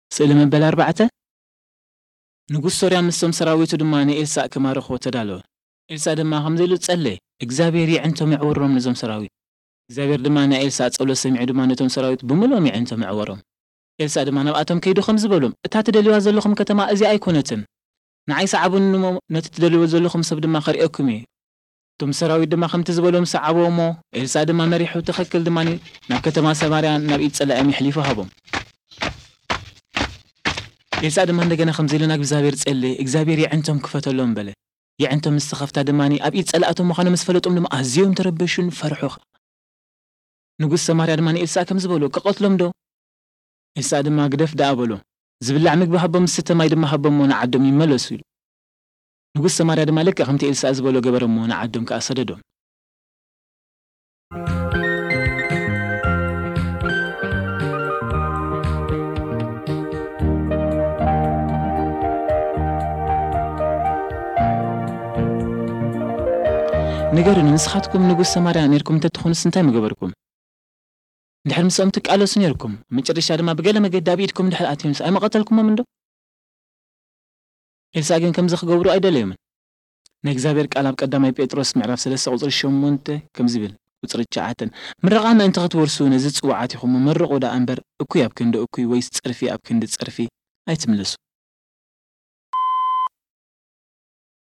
ስእሊ መበል 4 ንጉስ ሶርያ ምስቶም ሰራዊቱ ድማ ንኤልሳዕ ክማርኽዎ ተዳለወ ኤልሳዕ ድማ ከምዘይሉ ጸለየ እግዚአብሔር ይዕንቶም ይዕወሮም ነዞም ሰራዊት እግዚአብሔር ድማ ንኤልሳዕ ጸሎት ሰሚዑ ድማ ነቶም ሰራዊት ብምሎም ይዕንቶም ይዕወሮም ኤልሳዕ ድማ ናብኣቶም ከይዱ ከም ዝበሎም እታ ትደልይዋ ዘለኹም ከተማ እዚኣ ኣይኮነትን ንዓይ ሰዓቡን ነቲ ትደልይዎ ዘለኹም ሰብ ድማ ከሪአኩም እዩ እቶም ሰራዊት ድማ ከምቲ ዝበሎም ሰዓቦሞ ኤልሳዕ ድማ መሪሑ ተኸክል ድማ ናብ ከተማ ሰማርያ ናብ ኢድ ጸላእዮም ይሕሊፉ ሃቦም ኤልሳዕ ድማ እንደገና ከምዘይሉ ናብ እግዚአብሔር ጸለየ እግዚአብሔር ይዕንቶም ክፈተሎም በለ ይዕንቶም ምስተኸፍታ ድማኒ ኣብ ኢድ ጸላእቶም ምዃኖም መስፈለጦም ድማ ኣዝዮም ተረበሹን ፈርሑ ንጉስ ሰማርያ ድማ ኤልሳዕ ከም ዝበሎ ከቐትሎም ዶ ኤልሳዕ ድማ ግደፍ ደኣ በሎ ዝብላዕ ምግቢ ሃቦም ዝስተ ማይ ድማ ሃቦም ንዓዶም ይመለሱ ኢሉ ንጉስ ሰማርያ ድማ ልክዕ ከምቲ ኤልሳዕ ዝበሎ ገበሮም ንዓዶም ከዓ ሰደዶም ንገሩን ንስኻትኩም ንጉስ ሰማርያ ነርኩም እንተትኾኑስ እንታይ ምገበርኩም እንድሕር ምስኦም ትቃለሱ ነርኩም መጨረሻ ድማ ብገለ መገዲ ኣብ ኢድኩም እንድሕር ኣትዮምስ ኣይመቐተልኩሞም እንዶ ኤልሳዕ ግን ከምዚ ክገብሩ ኣይደለዮምን ናይ እግዚአብሔር ቃል ኣብ ቀዳማይ ጴጥሮስ ምዕራፍ 3 ቁጽሪ 8 ከም ዝብል ቁጽሪ 9 ምረቓ ምእንቲ ክትወርሱ ነዚ ጽዋዓት ኢኹም መርቑ ዳ እምበር እኩይ ኣብ ክንዲ እኩይ ወይስ ጽርፊ ኣብ ክንዲ ጽርፊ ኣይትምለሱ